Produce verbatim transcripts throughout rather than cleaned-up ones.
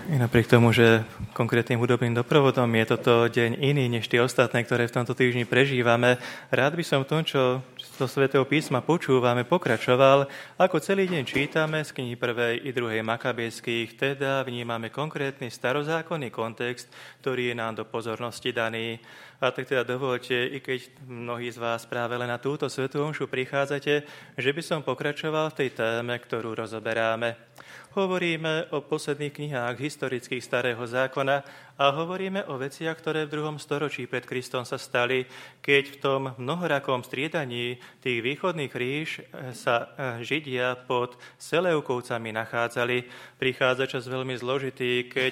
I napriek tomu, že konkrétnym hudobným doprovodom je toto deň iný než tie ostatné, ktoré v tomto týždni prežívame, rád by som v tom, čo zo Svätého písma počúvame, pokračoval, ako celý deň čítame z knihy prvej i druhej Makabejských, teda vnímame konkrétny starozákonný kontext, ktorý je nám do pozornosti daný. A tak teda dovolte, i keď mnohí z vás práve len na túto svätú omšu prichádzate, že by som pokračoval v tej téme, ktorú rozoberáme. Hovoríme o posledných knihách historických Starého zákona a hovoríme o veciach, ktoré v druhom storočí pred Kristom sa stali, keď v tom mnohorakom striedaní tých východných ríš sa Židia pod Seleukovcami nachádzali. Prichádza čas veľmi zložitý, keď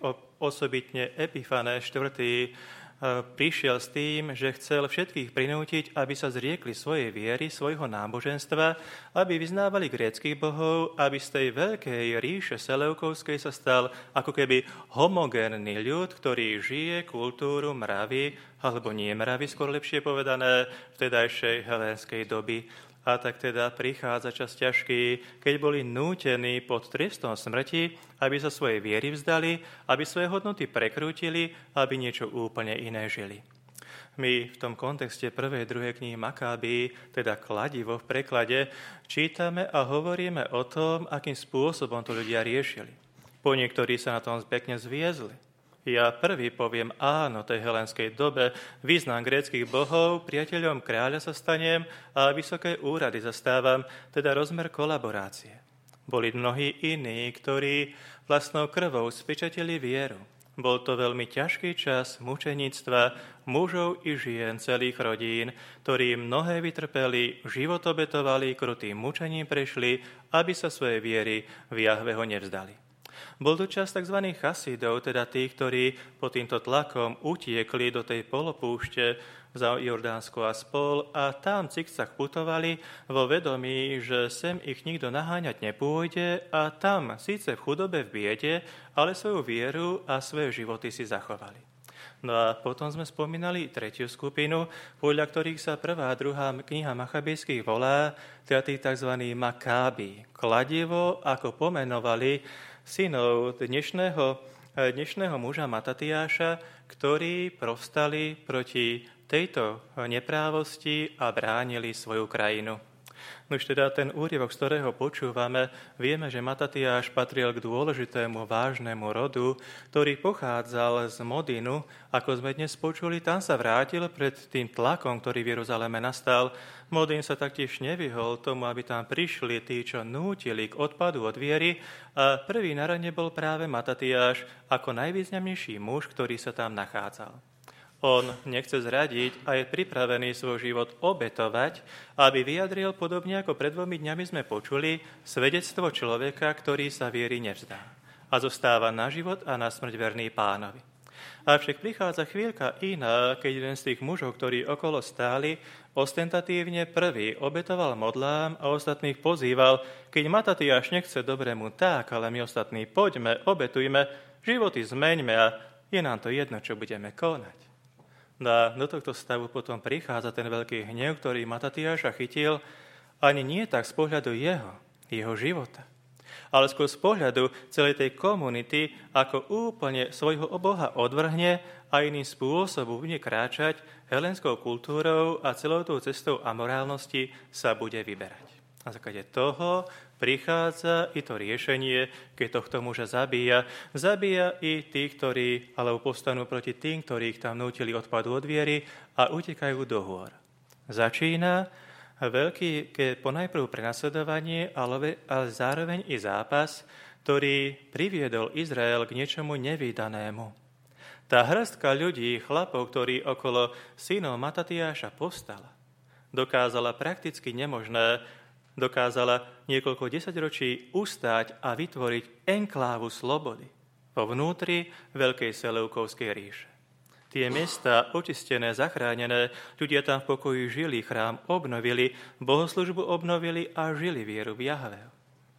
osobitne Epifanes štvrtý prišiel s tým, že chcel všetkých prinútiť, aby sa zriekli svojej viery, svojho náboženstva, aby vyznávali gréckych bohov, aby z tej veľkej ríše Seleukovskej sa stal ako keby homogénny ľud, ktorý žije kultúru mravy, alebo nie mravy, skôr lepšie povedané, vtedajšej helénskej doby. A tak teda prichádza čas ťažký, keď boli nútení pod trestom smrti, aby sa svojej viery vzdali, aby svoje hodnoty prekrútili, aby niečo úplne iné žili. My v tom kontexte prvej, druhej knihy Makáby, teda kladivo v preklade, čítame a hovoríme o tom, akým spôsobom to ľudia riešili. Po niektorí sa na tom pekne zviezli. Ja prvý poviem áno tej helenskej dobe, význam gréckych bohov, priateľom kráľa sa stanem a vysoké úrady zastávam, teda rozmer kolaborácie. Boli mnohí iní, ktorí vlastnou krvou spečatili vieru. Bol to veľmi ťažký čas mučeníctva mužov i žien celých rodín, ktorí mnohé vytrpeli, život obetovali, krutým mučením prešli, aby sa svoje viery v Jahveho nevzdali. Bol to čas tzv. Chasidov, teda tých, ktorí pod týmto tlakom utiekli do tej polopúšte za Jordánsko a spol a tam cikcak putovali vo vedomí, že sem ich nikto naháňať nepôjde a tam, síce v chudobe, v biede, ale svoju vieru a svoje životy si zachovali. No a potom sme spomínali tretiu skupinu, podľa ktorých sa prvá a druhá kniha Machabejských volá, teda tých tzv. Makáby. Kladivo, ako pomenovali synov dnešného, dnešného muža Matatiáša, ktorí povstali proti tejto neprávosti a bránili svoju krajinu. No už teda ten úryvok, z ktorého počúvame, vieme, že Matatiáš patril k dôležitému vážnemu rodu, ktorý pochádzal z Modinu. Ako sme dnes počuli, tam sa vrátil pred tým tlakom, ktorý v Jeruzaleme nastal. Modin sa taktiež nevyhol tomu, aby tam prišli tí, čo nútili k odpadu od viery a prvý na rane bol práve Matatiáš ako najvýznamnejší muž, ktorý sa tam nachádzal. On nechce zradiť a je pripravený svoj život obetovať, aby vyjadril, podobne ako pred dvomi dňami sme počuli, svedectvo človeka, ktorý sa viery nevzdá a zostáva na život a na smrť verný Pánovi. Avšak prichádza chvíľka iná, keď jeden z tých mužov, ktorí okolo stáli, ostentatívne prvý obetoval modlám a ostatných pozýval, keď Matatiáš nechce dobrému tak, ale my ostatní poďme, obetujme, životy zmeňme a je nám to jedno, čo budeme konať. No do tohto stavu potom prichádza ten veľký hnev, ktorý Matatiáša chytil, ani nie tak z pohľadu jeho, jeho života, ale skôr z pohľadu celej tej komunity, ako úplne svojho Boha odvrhne a iným spôsobom bude kráčať helenskou kultúrou a celou tou cestou amorálnosti sa bude vyberať. Na základe toho prichádza i to riešenie, keď tohto muža zabíja. Zabíja i tých, ktorí, alebo povstanú proti tým, ktorých tam nútili odpadu od viery a utekajú do hôr. Začína veľký, keď ponajprv prenasledovanie, ale, ale zároveň i zápas, ktorý priviedol Izrael k niečomu nevídanému. Tá hrstka ľudí, chlapov, ktorí okolo synov Matatiáša povstala, dokázala prakticky nemožné, dokázala niekoľko desaťročí ustáť a vytvoriť enklávu slobody vo vnútri veľkej Seleukovskej ríše. Tie miesta očistené, zachránené, ľudia tam v pokoji žili, chrám obnovili, bohoslužbu obnovili a žili vieru v Jahveho.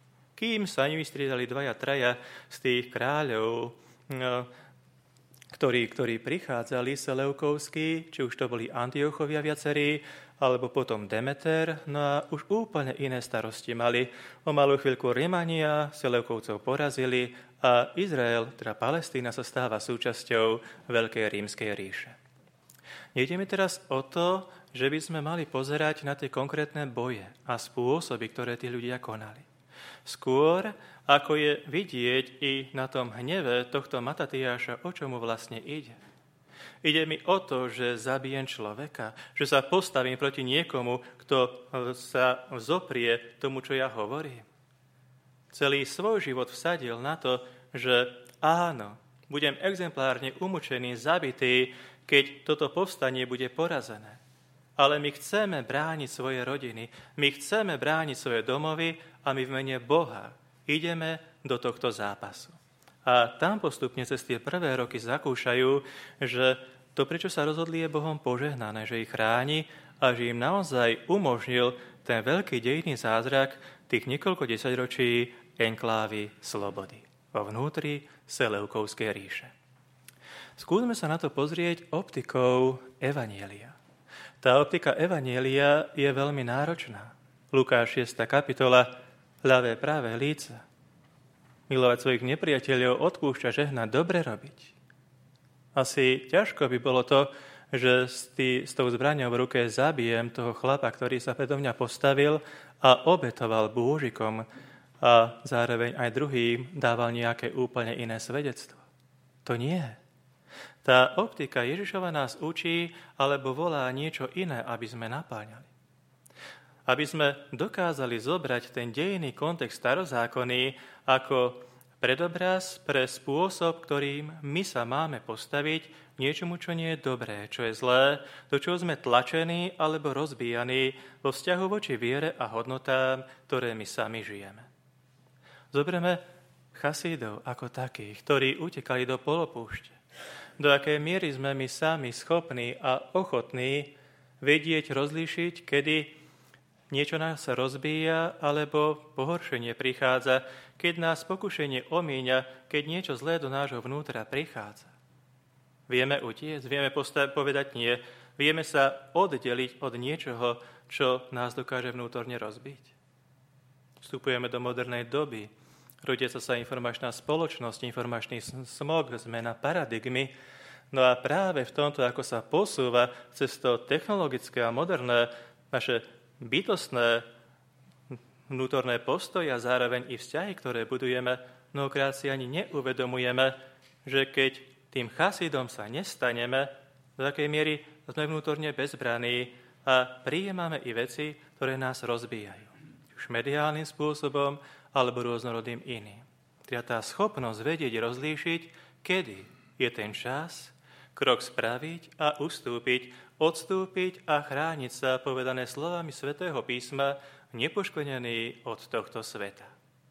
Kým sa nevystriedali dvaja, traja z tých kráľov, no, ktorí, ktorí prichádzali Seleukovskí, či už to boli Antiochovia viacerí, alebo potom Demeter, no a už úplne iné starosti mali. O malú chvíľku Rimania Seleukovcov porazili a Izrael, teda Palestína, sa stáva súčasťou Veľkej rímskej ríše. Nejde mi teraz o to, že by sme mali pozerať na tie konkrétne boje a spôsoby, ktoré tí ľudia konali. Skôr, ako je vidieť i na tom hneve tohto Matatiáša, o čomu vlastne ide. Ide mi o to, že zabijem človeka, že sa postavím proti niekomu, kto sa vzoprie tomu, čo ja hovorím. Celý svoj život vsadil na to, že áno, budem exemplárne umučený, zabitý, keď toto povstanie bude porazené. Ale my chceme brániť svoje rodiny, my chceme brániť svoje domovy a my v mene Boha ideme do tohto zápasu. A tam postupne cez tie prvé roky zakúšajú, že to, prečo sa rozhodli, je Bohom požehnané, že ich chráni a že im naozaj umožnil ten veľký dejinný zázrak tých niekoľko desaťročí enklávy slobody vo vnútri Seleukovskej ríše. Skúsme sa na to pozrieť optikou Evanielia. Tá optika Evanielia je veľmi náročná. Lukáš šiesta kapitola, ľavé práve líce. Milovať svojich nepriateľov, odpúšťať, žehnať, dobre robiť. Asi ťažko by bolo to, že s, tý, s tou zbraňou v ruke zabijem toho chlapa, ktorý sa predo mňa postavil a obetoval bôžikom a zároveň aj druhým dával nejaké úplne iné svedectvo. To nie. Tá optika Ježišova nás učí alebo volá niečo iné, aby sme napáňali. Aby sme dokázali zobrať ten dejinný kontext starozákonný ako predobraz pre spôsob, ktorým my sa máme postaviť niečomu, čo nie je dobré, čo je zlé, do čoho sme tlačení alebo rozbíjaní vo vzťahu voči viere a hodnotám, ktoré my sami žijeme. Zobereme chasídov ako takých, ktorí utekali do polopúšte. Do akej miery sme my sami schopní a ochotní vedieť, rozlíšiť, kedy niečo nás rozbíja, alebo pohoršenie prichádza, keď nás pokušenie omíňa, keď niečo zlé do nášho vnútra prichádza. Vieme utiecť, vieme postav- povedať nie, vieme sa oddeliť od niečoho, čo nás dokáže vnútorne rozbiť. Vstupujeme do modernej doby, rodíca sa informačná spoločnosť, informačný smog, zmena paradigmy, no a práve v tomto, ako sa posúva cez to technologické a moderné naše bytostné vnútorné postoje a zároveň i vzťahy, ktoré budujeme, mnohokrát si ani neuvedomujeme, že keď tým chasídom sa nestaneme, do takej miery sme vnútorne bezbraní a prijímame i veci, ktoré nás rozbíjajú. Už mediálnym spôsobom, alebo rôznorodým iným. Teda tá schopnosť vedieť, rozlíšiť, kedy je ten čas, krok spraviť a ustúpiť, odstúpiť a chrániť sa, povedané slovami Svätého písma, nepoškvrnený od tohto sveta.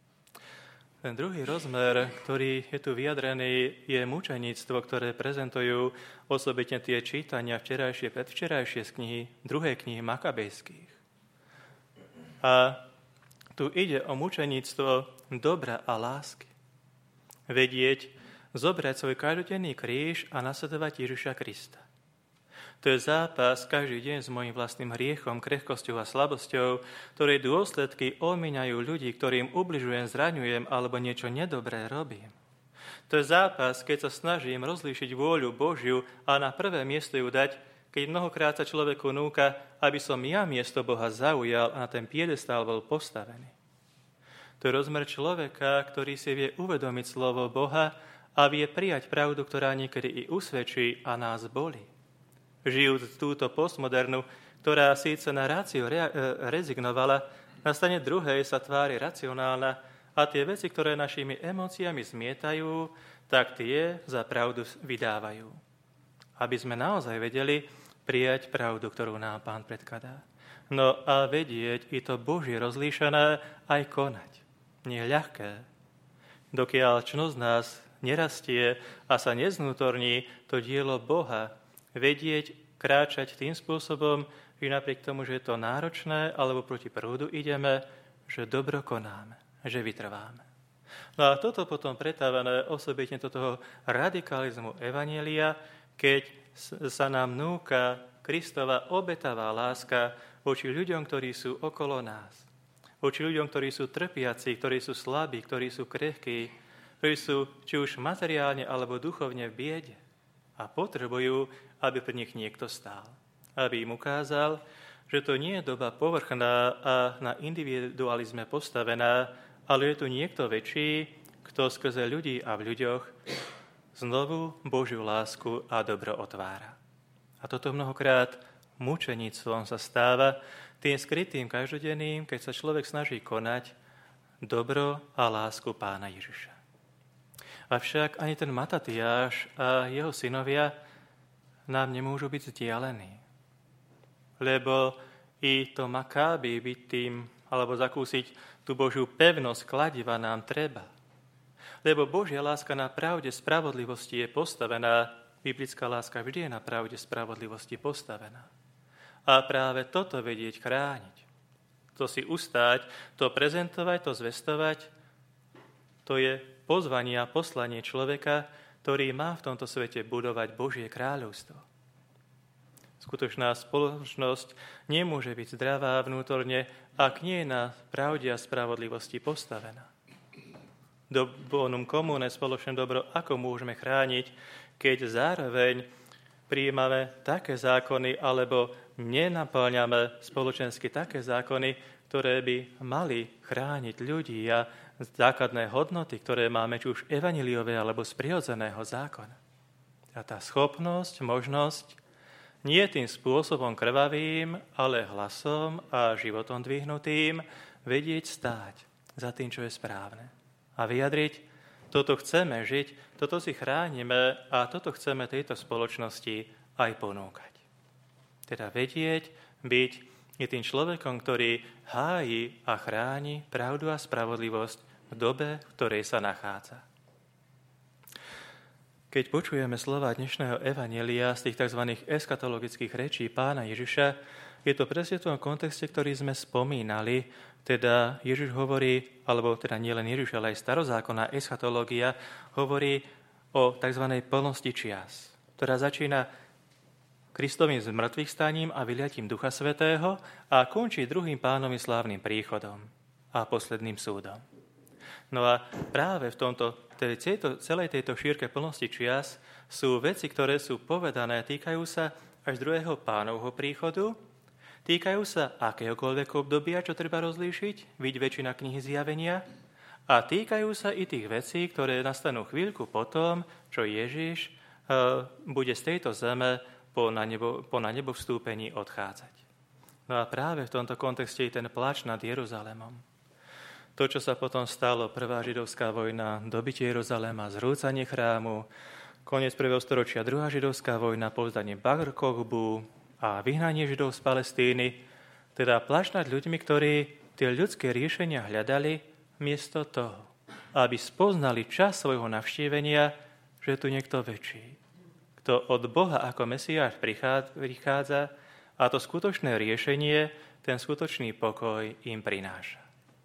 Ten druhý rozmer, ktorý je tu vyjadrený, je mučeníctvo, ktoré prezentujú osobitne tie čítania včerajšie, predvčerajšie z knihy, druhej knihy Makabejských. A tu ide o mučeníctvo dobra a lásky. Vedieť, zobrať svoj každodenný kríž a nasledovať Ježiša Krista. To je zápas každý deň s mojím vlastným hriechom, krehkosťou a slabosťou, ktorej dôsledky omíňajú ľudí, ktorým ubližujem, zraňujem alebo niečo nedobré robím. To je zápas, keď sa snažím rozlíšiť vôľu Božiu a na prvé miesto ju dať, keď mnohokrát sa človeku núka, aby som ja miesto Boha zaujal a na ten piedestál bol postavený. To je rozmer človeka, ktorý si vie uvedomiť slovo Boha a vie prijať pravdu, ktorá niekedy i usvedčí a nás bolí. Žijúc túto postmodernu, ktorá síce na ráciu re- rezignovala, na strane druhej sa tvári racionálna a tie veci, ktoré našimi emóciami zmietajú, tak tie za pravdu vydávajú. Aby sme naozaj vedeli prijať pravdu, ktorú nám Pán predkladá. No a vedieť i to Božie rozlíšané aj konať. Nie je ľahké. Dokiaľ čo z nás nerastie a sa neznútorní to dielo Boha, vedieť, kráčať tým spôsobom, že napriek tomu, že je to náročné, alebo proti prúdu ideme, že dobro konáme, že vytrváme. No a toto potom pretávané osobitne do toho radikalizmu evanjelia, keď sa nám núka k Kristova obetavá láska voči ľuďom, ktorí sú okolo nás. Voči ľuďom, ktorí sú trpiaci, ktorí sú slabí, ktorí sú krehkí, ktorí sú či už materiálne alebo duchovne v biede a potrebujú, aby pri nich niekto stál. Aby im ukázal, že to nie je doba povrchná a na individualizme postavená, ale je tu niekto väčší, kto skrze ľudí a v ľuďoch znovu Božiu lásku a dobro otvára. A toto mnohokrát mučeníctvom sa stáva tým skrytým každodenným, keď sa človek snaží konať dobro a lásku Pána Ježiša. Avšak ani ten Matatiáš a jeho synovia nám nemôžu byť vzdialení. Lebo i to makáby byť tým, alebo zakúsiť tú Božiu pevnosť kladiva nám treba. Lebo Božia láska na pravde spravodlivosti je postavená, biblická láska vždy je na pravde spravodlivosti postavená. A práve toto vedieť chrániť, to si ustáť, to prezentovať, to zvestovať, to je pozvanie a poslanie človeka, ktorý má v tomto svete budovať Božie kráľovstvo. Skutočná spoločnosť nemôže byť zdravá vnútorne, ak nie je na pravde a spravodlivosti postavená. Do bonum comune, spoločné dobro, ako môžeme chrániť, keď zároveň prijímame také zákony alebo nenaplňame spoločensky také zákony, ktoré by mali chrániť ľudí a základné hodnoty, ktoré máme či už evanjeliové alebo z prirodzeného zákona. A tá schopnosť, možnosť nie tým spôsobom krvavým, ale hlasom a životom dvihnutým vedieť stáť za tým, čo je správne. A vyjadriť, toto chceme žiť, toto si chránime a toto chceme tejto spoločnosti aj ponúkať. Teda vedieť, byť je tým človekom, ktorý hájí a chráni pravdu a spravodlivosť v dobe, v ktorej sa nachádza. Keď počujeme slova dnešného evanjelia z tých tzv. Eschatologických rečí Pána Ježiša, je to presne v tom kontexte, ktorý sme spomínali, teda Ježiš hovorí, alebo teda nielen Ježiš, ale aj starozákonná eschatológia hovorí o tzv. Plnosti čias, ktorá začína Kristovým zmrtvých staním a vyliatím Ducha Svätého a končí druhým Pánovým slávnym príchodom a posledným súdom. No a práve v tomto, tejto, celej tejto šírke plnosti čias sú veci, ktoré sú povedané, týkajú sa až druhého Pánovho príchodu, týkajú sa akéhokoľvek obdobia, čo treba rozlíšiť, vidť väčšina knihy Zjavenia, a týkajú sa i tých vecí, ktoré nastanú chvíľku potom, čo Ježiš uh, bude z tejto zeme po na, nebo, po na nebo vstúpení odchádzať. No a práve v tomto kontexte je ten pláč nad Jeruzalémom. To, čo sa potom stalo, prvá židovská vojna, dobitie Jeruzalema, zrúcanie chrámu, koniec prvého storočia, druhá židovská vojna, povzdanie Bar Kochbu a vyhnanie Židov z Palestíny, teda pláč nad ľuďmi, ktorí tie ľudské riešenia hľadali miesto toho, aby spoznali čas svojho navštívenia, že je tu niekto väčší, kto od Boha ako Mesiáš prichádza a to skutočné riešenie, ten skutočný pokoj im prináša.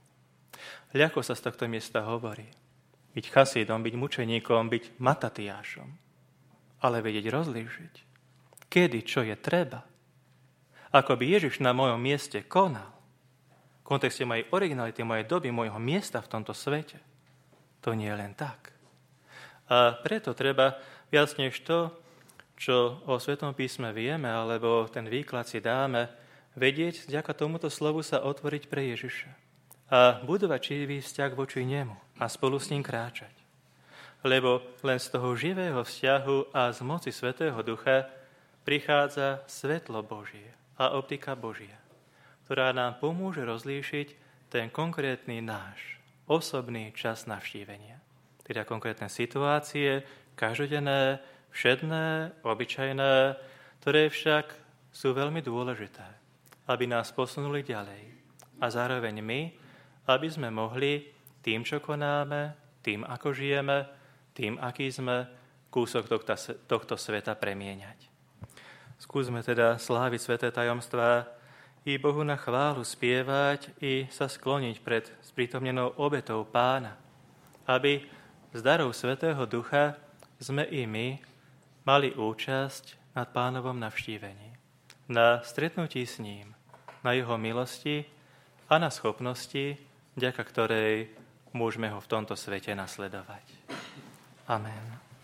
Ľahko sa z tohto miesta hovorí. Byť chasídom, byť mučeníkom, byť Matatiášom. Ale vedieť rozlíšiť, kedy, čo je treba. Ako by Ježiš na mojom mieste konal. V kontexte mojej originality, mojej doby, mojho miesta v tomto svete. To nie je len tak. A preto treba viac než to, čo o Svetom písme vieme, alebo ten výklad si dáme, vedieť, vďaka tomuto slovu sa otvoriť pre Ježiša. A budovať živý vzťah voči nemu a spolu s ním kráčať. Lebo len z toho živého vzťahu a z moci Svätého Ducha prichádza svetlo Božie a optika Božia, ktorá nám pomôže rozlíšiť ten konkrétny náš osobný čas navštívenia. Teda konkrétne situácie, každodenné, všedné, obyčajné, ktoré však sú veľmi dôležité, aby nás posunuli ďalej. A zároveň my, aby sme mohli tým, čo konáme, tým, ako žijeme, tým, aký sme, kúsok tohto, tohto sveta premieňať. Skúsme teda sláviť sväté tajomstvá, i Bohu na chválu spievať, i sa skloniť pred sprítomnenou obetou Pána, aby z darov Svätého Ducha sme i my mali účasť nad Pánovom navštívení. na stretnutí s ním, na jeho milosti a na schopnosti, vďaka ktorej môžeme ho v tomto svete nasledovať. Amen.